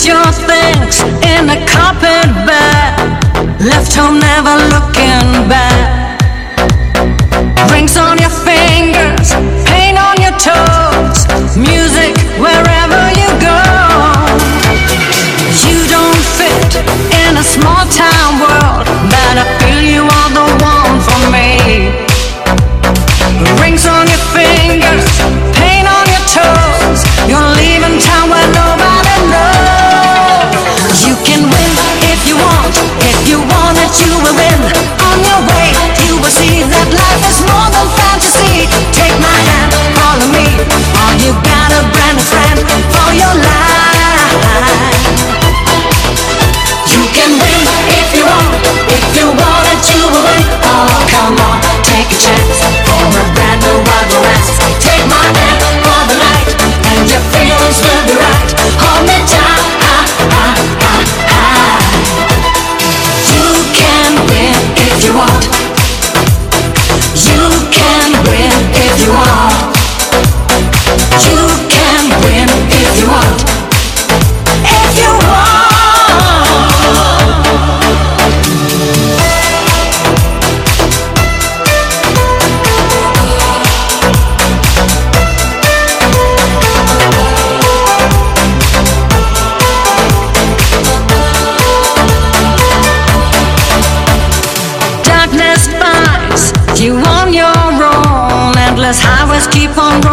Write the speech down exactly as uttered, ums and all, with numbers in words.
Packed your things in a carpet bag, left home never looking back. Rings on your fingers, paint on your toes, music wherever you go. You don't fit in a small town world, but I feel you are the one for me. Rings on your fingers, paint on your toes, you're leaving town where nobody knows. You can win if you want, if you want it you will win. On your way you will see that life is more than fantasy. Take my hand, follow me, or you got a brand new friend for your life. You can win if you want, if you want it you will win. Oh come on, take a chance for a brand new wild romance. Take my hand for the night, and your feelings will be right. Hold me tight. You can win if you want. You can win if you want. You can win if you want. If you want. Darkness finds you on your own. Endless highways keep on rolling.